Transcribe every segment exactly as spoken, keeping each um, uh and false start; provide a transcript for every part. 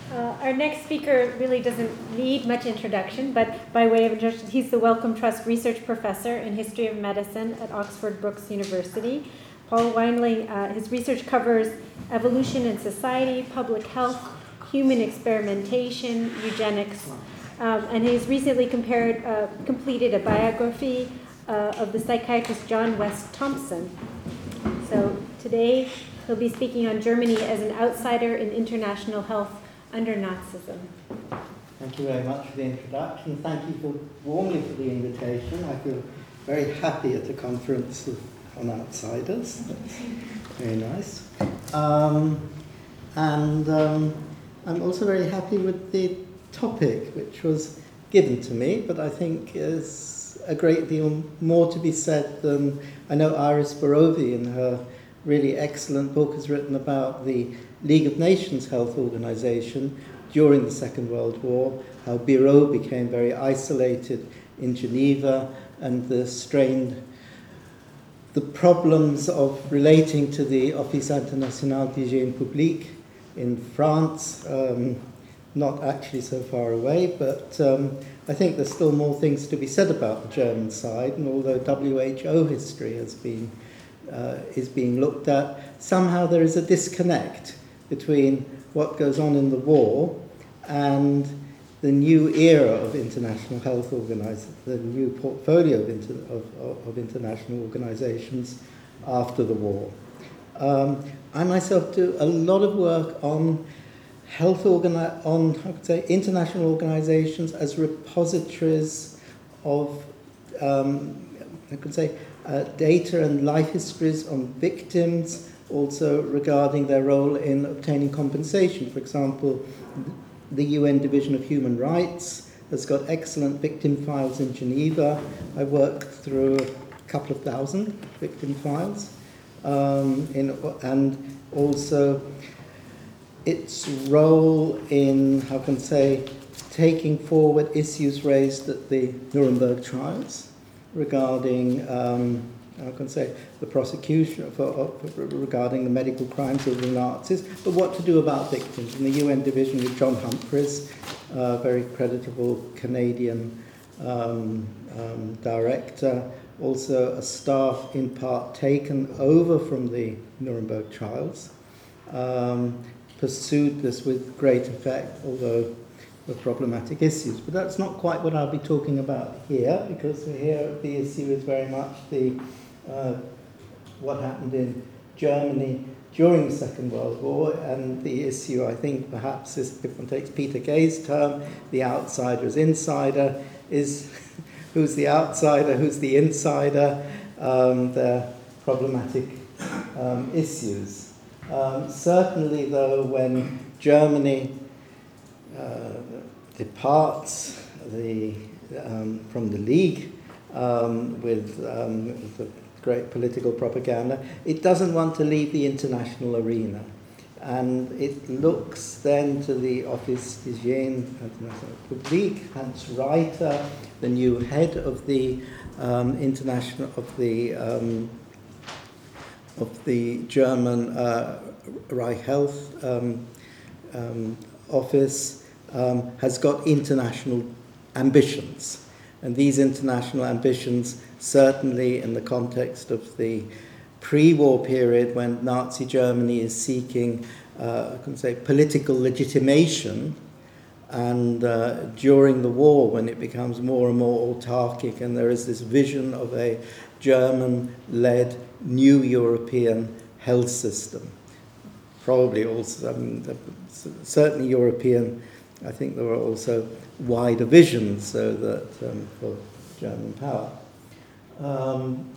Uh, our next speaker really doesn't need much introduction, but by way of introduction, he's the Wellcome Trust Research Professor in History of Medicine at Oxford Brookes University. Paul Weinling, uh, his research covers evolution in society, public health, human experimentation, eugenics, um, and he's recently compared, uh, completed a biography uh, of the psychiatrist John West Thompson. So today he'll be speaking on Germany as an outsider in international health under Nazism. Thank you very much for the introduction. Thank you for warmly for the invitation. I feel very happy at a conference of, on outsiders. That's very nice. Um, and um, I'm also very happy with the topic, which was given to me, but I think is a great deal more to be said than I know Iris Borowy in her really excellent book has written about the League of Nations Health Organization during the Second World War, how Bureau became very isolated in Geneva, and the strained, the problems of relating to the Office International d'Hygiène Publique in France, um, not actually so far away, but um, I think there's still more things to be said about the German side, and although W H O history has been uh, is being looked at, somehow there is a disconnect between what goes on in the war and the new era of international health organizations, the new portfolio of, inter, of, of international organizations after the war. Um, I myself do a lot of work on health organi- on how could say international organizations as repositories of um, I could say uh, data and life histories on victims, also regarding their role in obtaining compensation. For example, the U N Division of Human Rights has got excellent victim files in Geneva. I worked through a couple of thousand victim files, um, in, and also its role in, how can I say, taking forward issues raised at the Nuremberg trials regarding, um, I can say, the prosecution for, for, regarding the medical crimes of the Nazis, but what to do about victims. In the U N division with John Humphreys, a very creditable Canadian um, um, director, also a staff in part taken over from the Nuremberg trials, um, pursued this with great effect, although with problematic issues. But that's not quite what I'll be talking about here, because here the issue is very much the uh, what happened in Germany during the Second World War, and the issue, I think, perhaps is, if one takes Peter Gay's term, the outsider's insider, is who's the outsider, who's the insider, um, they're problematic um, issues. Um, certainly, though, when Germany uh, departs the, um, from the League um, with, um, with the great political propaganda, it doesn't want to leave the international arena. And it looks then to the Office d'Hygiène Publique, Hans Reiter, the new head of the um, international, of the um, of the German uh, Reich Health um, um, Office, um, has got international ambitions. And these international ambitions, certainly in the context of the pre-war period when Nazi Germany is seeking, uh, I can say, political legitimation, and uh, during the war when it becomes more and more autarkic, and there is this vision of a German-led new European health system. Probably also, I mean, certainly European, I think there were also wider visions so that um, for German power. Um,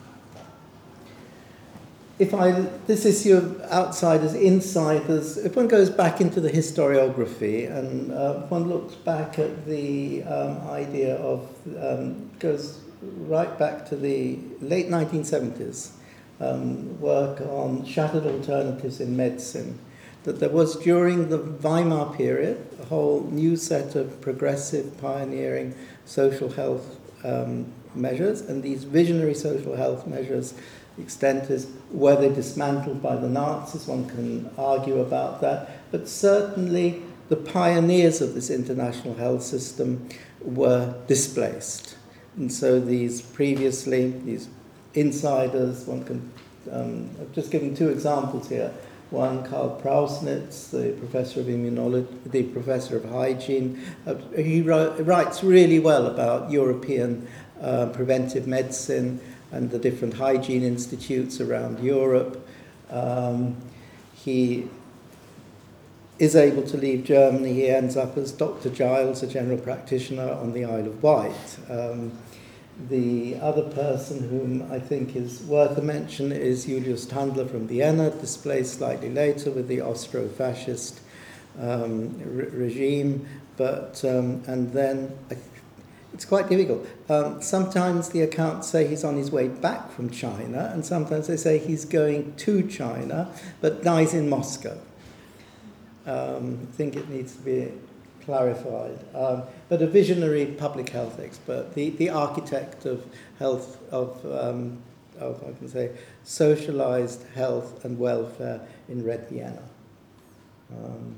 if I, this issue of outsiders, insiders, if one goes back into the historiography and uh, one looks back at the um, idea of, um, goes right back to the late nineteen seventies, um, work on shattered alternatives in medicine, that there was during the Weimar period a whole new set of progressive, pioneering social health um, measures, and these visionary social health measures, the extent is were they dismantled by the Nazis, one can argue about that, but certainly the pioneers of this international health system were displaced. And so these previously, these insiders, one can, um, I've just given two examples here. One, Karl Prausnitz, the professor of immunology, the professor of hygiene. Uh, he wrote, writes really well about European uh, preventive medicine and the different hygiene institutes around Europe. Um, he is able to leave Germany. He ends up as Doctor Giles, a general practitioner on the Isle of Wight. Um, The other person whom I think is worth a mention is Julius Tandler from Vienna, displaced slightly later with the Austro-fascist um, re- regime. But um, and then I, it's quite difficult. Um, sometimes the accounts say he's on his way back from China, and sometimes they say he's going to China, but dies in Moscow. Um, I think it needs to be clarified. Um, but a visionary public health expert, the, the architect of health, of, um, of, I can say, socialized health and welfare in Red Vienna. Um,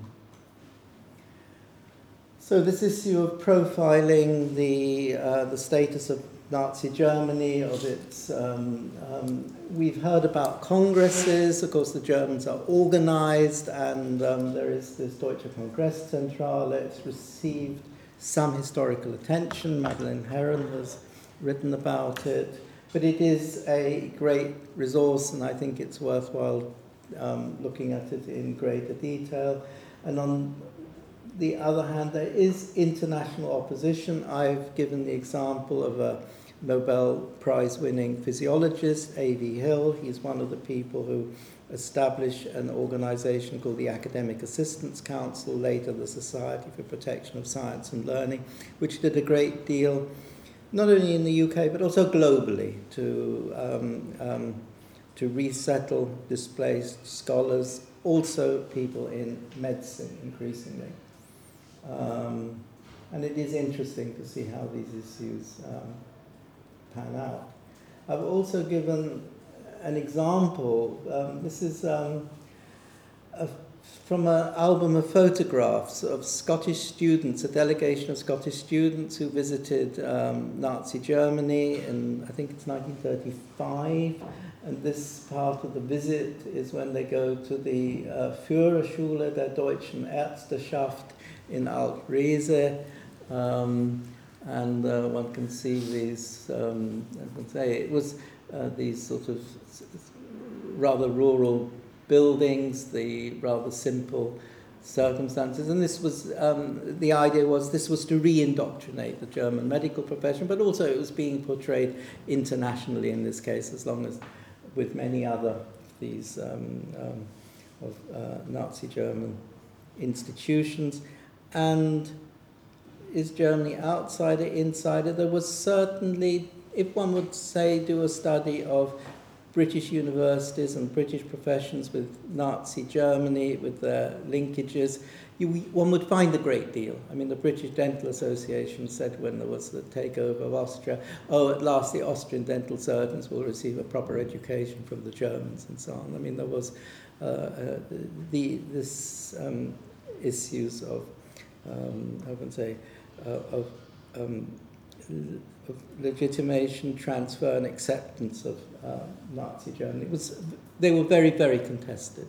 so this issue of profiling the, uh, the status of Nazi Germany, of its, um, um, we've heard about congresses. Of course, the Germans are organized, and um, there is this Deutsche Kongresszentrale. It's received some historical attention. Madeleine Herron has written about it, but it is a great resource, and I think it's worthwhile um, looking at it in greater detail. And on the other hand, there is international opposition. I've given the example of a Nobel Prize-winning physiologist, A V Hill. He's one of the people who established an organization called the Academic Assistance Council, later the Society for Protection of Science and Learning, which did a great deal, not only in the U K, but also globally, to, um, um, to resettle displaced scholars, also people in medicine, increasingly. Um, and it is interesting to see how these issues um, pan out. I've also given an example. Um, this is um, a, from an album of photographs of Scottish students, a delegation of Scottish students who visited um, Nazi Germany in, I think it's nineteen thirty-five. And this part of the visit is when they go to the uh, Führerschule der Deutschen Ärzteschaft in Alt-Riese. Um, and uh, one can see these, um, I can say, it was uh, these sort of rather rural buildings, the rather simple circumstances. And this was, um, the idea was this was to re-indoctrinate the German medical profession, but also it was being portrayed internationally in this case, as long as with many other these um, um, of uh, Nazi German institutions. And is Germany outsider, insider? There was certainly, if one would say, do a study of British universities and British professions with Nazi Germany, with their linkages, you, one would find a great deal. I mean, the British Dental Association said when there was the takeover of Austria, oh, at last the Austrian dental surgeons will receive a proper education from the Germans, and so on. I mean, there was uh, uh, the this um, issues of, um, how can I say, uh, of, um, of legitimation, transfer, and acceptance of uh, Nazi Germany. It was, they were very, very contested.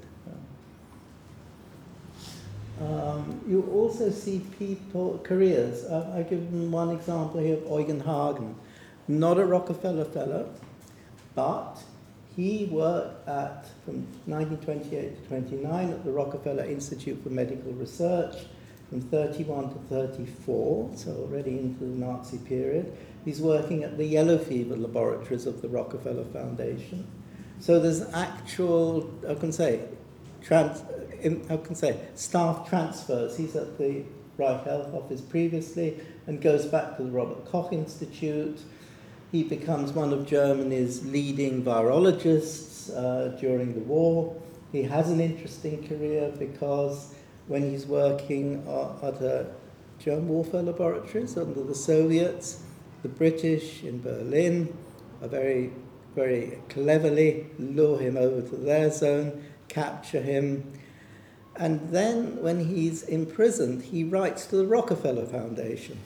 Um, you also see people, careers. Uh, I give them one example here of Eugen Hagen, not a Rockefeller Fellow, but he worked at, from nineteen twenty-eight to twenty-nine, at the Rockefeller Institute for Medical Research, from thirty-one to thirty-four, so already into the Nazi period. He's working at the yellow fever laboratories of the Rockefeller Foundation. So there's actual, I can say, trans, in, I can say, staff transfers. He's at the Reich Health Office previously and goes back to the Robert Koch Institute. He becomes one of Germany's leading virologists uh, during the war. He has an interesting career because when he's working at a German warfare laboratories under the Soviets, the British in Berlin are very, very cleverly lure him over to their zone, capture him, And then when he's imprisoned, he writes to the Rockefeller Foundation.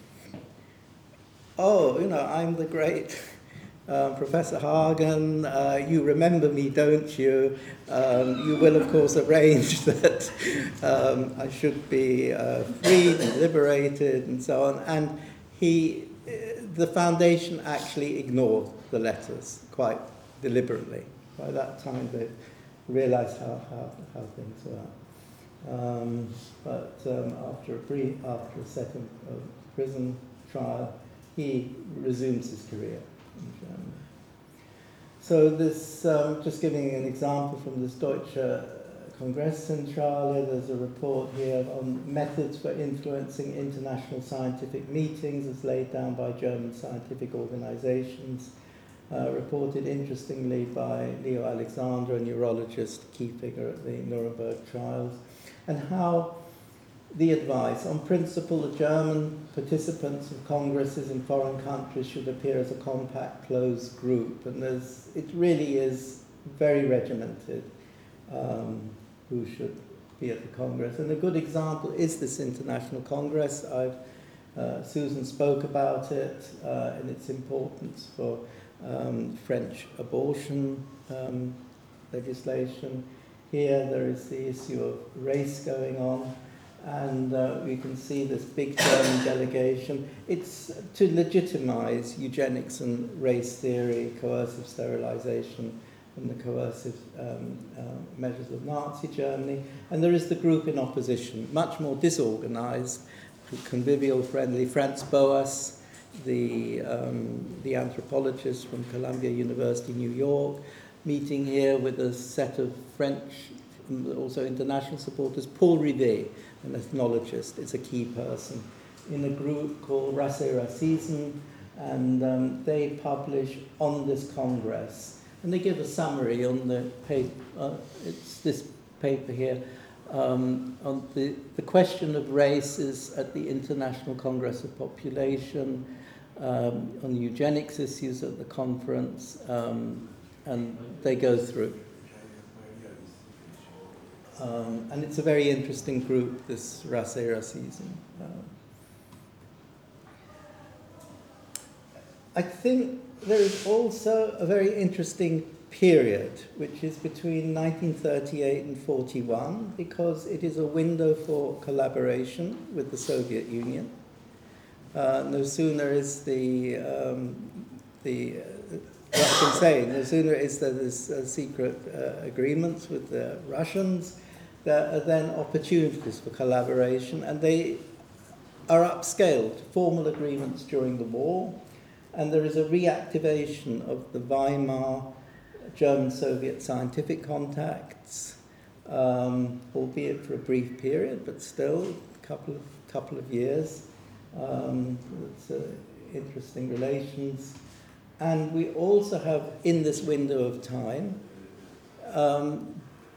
Oh, you know, I'm the great uh, Professor Hagen. Uh, you remember me, don't you? Um, you will, of course, arrange that um, I should be uh, freed and liberated and so on. And he, uh, the foundation actually ignored the letters quite deliberately. By that time, they realized how, how, how things were. Um, but um, after a brief, after a second uh, prison trial, he resumes his career in Germany. So this, um, just giving an example from this Deutsche Kongresszentrale, there's a report here on methods for influencing international scientific meetings as laid down by German scientific organizations, uh, reported interestingly by Leo Alexander, a neurologist, key figure at the Nuremberg trials, and how the advice, on principle, the German participants of congresses in foreign countries should appear as a compact, closed group. And there's, it really is very regimented um, who should be at the Congress. And a good example is this International Congress. I've, uh, Susan spoke about it uh, and its importance for um, French abortion um, legislation. Here there is the issue of race going on. And uh, we can see this big German delegation. It's to legitimize eugenics and race theory, coercive sterilization, and the coercive um, uh, measures of Nazi Germany. And there is the group in opposition, much more disorganized, convivial, friendly. Franz Boas, the, um, the anthropologist from Columbia University, New York, meeting here with a set of French, also international supporters. Paul Rivet, an ethnologist, is a key person in a group called Race et Racisme, and um, they publish on this Congress. And they give a summary on the paper, uh, it's this paper here, um, on the, the question of race is at the International Congress of Population, um, on eugenics issues at the conference, um, and they go through. Um, and it's a very interesting group, this Race et Racisme. Uh, I think there is also a very interesting period, which is between nineteen thirty-eight and forty-one, because it is a window for collaboration with the Soviet Union. Uh, no sooner is the, um, the uh, what I can say, no sooner is there this uh, secret uh, agreements with the Russians, there are then opportunities for collaboration, and they are upscaled to formal agreements during the war, and there is a reactivation of the Weimar German-Soviet scientific contacts, um, albeit for a brief period, but still a couple of, couple of years. Um, it's uh, interesting relations. And we also have, in this window of time, um,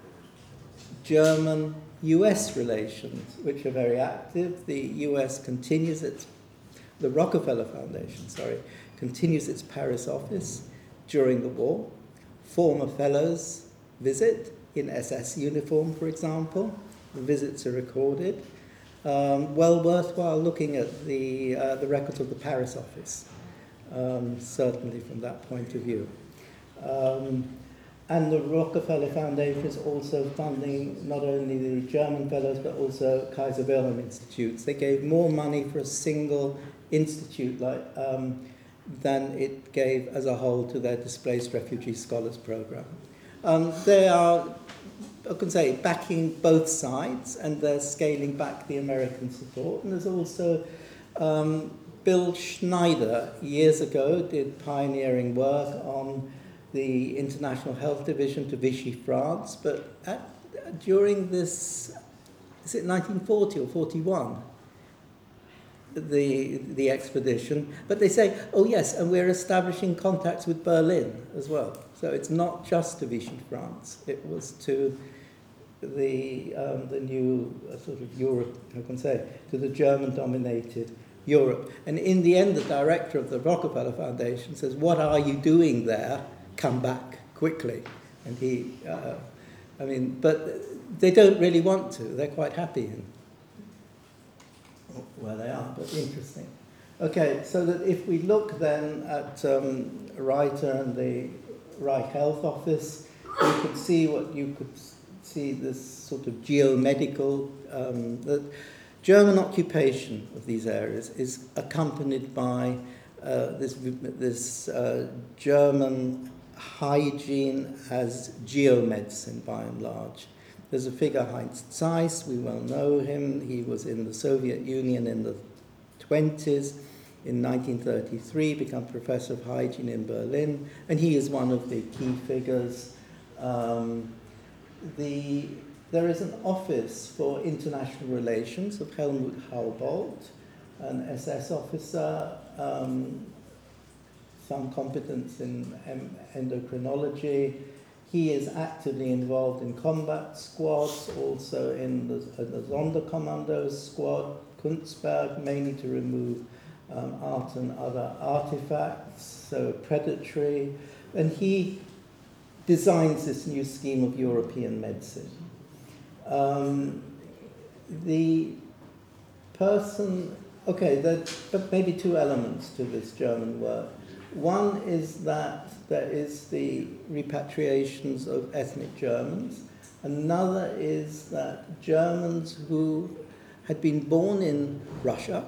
German-U S relations, which are very active. The U S continues its, the Rockefeller Foundation, sorry, continues its Paris office during the war. Former fellows visit in S S uniform, for example. The visits are recorded. Um, well worthwhile looking at the, uh, the records of the Paris office, um, certainly from that point of view. Um, And the Rockefeller Foundation is also funding not only the German fellows, but also Kaiser Wilhelm Institutes. They gave more money for a single institute like, um, than it gave as a whole to their Displaced Refugee Scholars Program. Um, they are, I can say, backing both sides, and they're scaling back the American support. And there's also um, Bill Schneider, years ago, did pioneering work on the International Health Division to Vichy, France, but at, during this, is it nineteen forty or forty-one, the, the expedition, but they say, oh yes, and we're establishing contacts with Berlin as well. So it's not just to Vichy, France, it was to the, um, the new uh, sort of Europe, how can I say, to the German-dominated Europe. And in the end, the director of the Rockefeller Foundation says, what are you doing there? Come back quickly. And he uh, I mean, but they don't really want to. They're quite happy in where they are, but interesting. Okay, so that if we look then at um, Reiter and the Reich Health Office, you could see what you could see this sort of geomedical, um, the German occupation of these areas is accompanied by uh, this, this uh, German hygiene as geomedicine by and large. There's a figure, Heinz Zeiss, we well know him. He was in the Soviet Union in the twenties. In nineteen thirty-three, became professor of hygiene in Berlin, and he is one of the key figures. Um, the, there is an office for international relations of Helmut Haubold, an S S officer, um, some competence in endocrinology. He is actively involved in combat squads, also in the, the Sonderkommando squad, Kunstberg, mainly to remove um, art and other artifacts, so predatory. And he designs this new scheme of European medicine. Um, the person, okay, there, but maybe two elements to this German work. One is that there is the repatriations of ethnic Germans. Another is that Germans who had been born in Russia,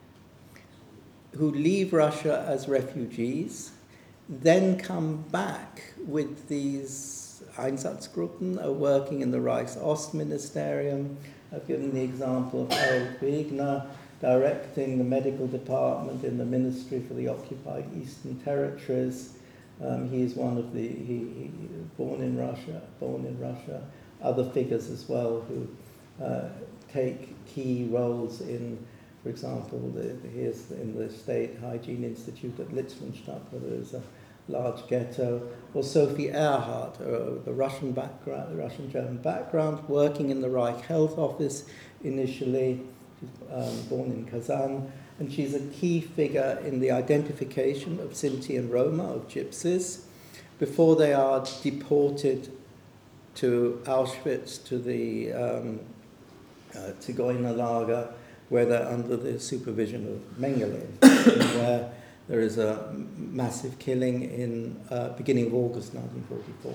who leave Russia as refugees, then come back with these Einsatzgruppen, are working in the Reichsostministerium. I've given the example of Harold Wegner, directing the medical department in the Ministry for the Occupied Eastern Territories. Um, he is one of the, he, he born in Russia, born in Russia. Other figures as well who uh, take key roles in, for example, the, here's in the State Hygiene Institute at Litzmannstadt, where there is a large ghetto, or Sophie Erhardt, uh, the Russian background, Russian-German background, working in the Reich Health Office initially. She's um, born in Kazan, and she's a key figure in the identification of Sinti and Roma, of gypsies, before they are deported to Auschwitz, to the um, uh, Zigeuner Lager, where they're under the supervision of Mengele, where there is a massive killing in uh, beginning of August nineteen forty-four.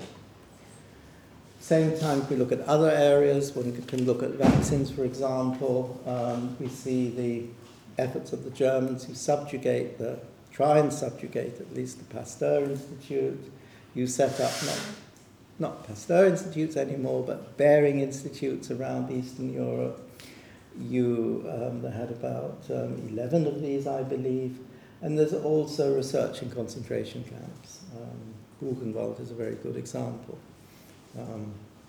Same time, if we look at other areas, one can look at vaccines, for example. Um, we see the efforts of the Germans who subjugate, the, try and subjugate at least the Pasteur Institute. You set up not, not Pasteur Institutes anymore, but Behring Institutes around Eastern Europe. You um, they had about um, eleven of these, I believe. And there's also research in concentration camps. Um, Buchenwald is a very good example. Um,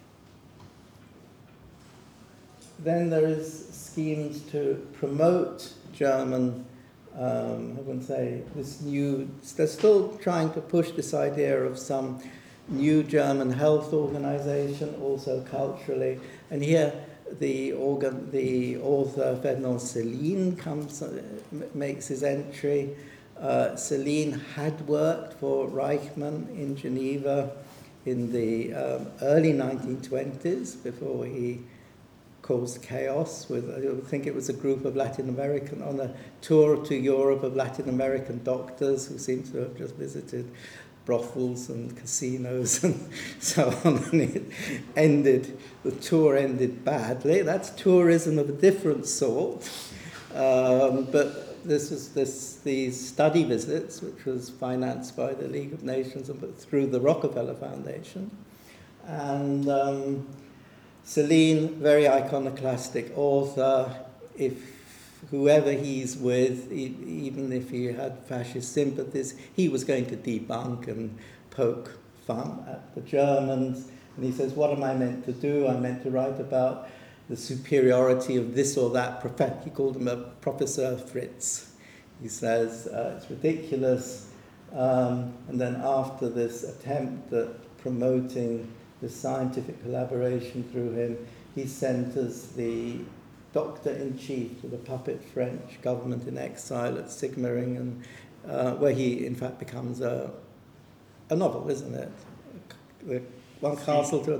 then there is schemes to promote German, um, I wouldn't say this new, they're still trying to push this idea of some new German health organization, also culturally. And here the organ, the author Ferdinand Céline comes, uh, makes his entry. Uh, Céline had worked for Reichmann in Geneva in the um, early nineteen twenties, before he caused chaos with, I think it was a group of Latin American, on a tour to Europe of Latin American doctors who seemed to have just visited brothels and casinos and so on, and it ended, the tour ended badly. That's tourism of a different sort, um, but this was this these study visits, which was financed by the League of Nations and through the Rockefeller Foundation. And um, Céline, very iconoclastic author. If whoever he's with, e- even if he had fascist sympathies, he was going to debunk and poke fun at the Germans. And he says, what am I meant to do? I'm meant to write about the superiority of this or that prophet. He called him a Professor Fritz. He says, uh, it's ridiculous. Um, and then after this attempt at promoting the scientific collaboration through him, he sent us the Doctor-in-Chief to the puppet French government in exile at Sigmaringen, uh, where he, in fact, becomes a, a novel, isn't it? The One Castle to another.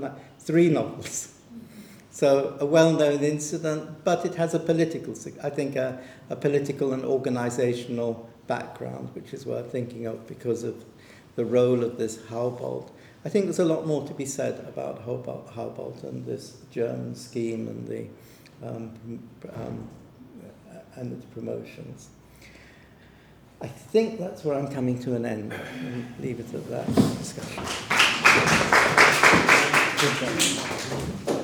three novels. So a well-known incident, but it has a political, I think, a, a political and organisational background, which is worth thinking of because of the role of this Haubold. I think there's a lot more to be said about Haubold and this German scheme and the um, um, and its promotions. I think that's where I'm coming to an end. I'll leave it at that discussion.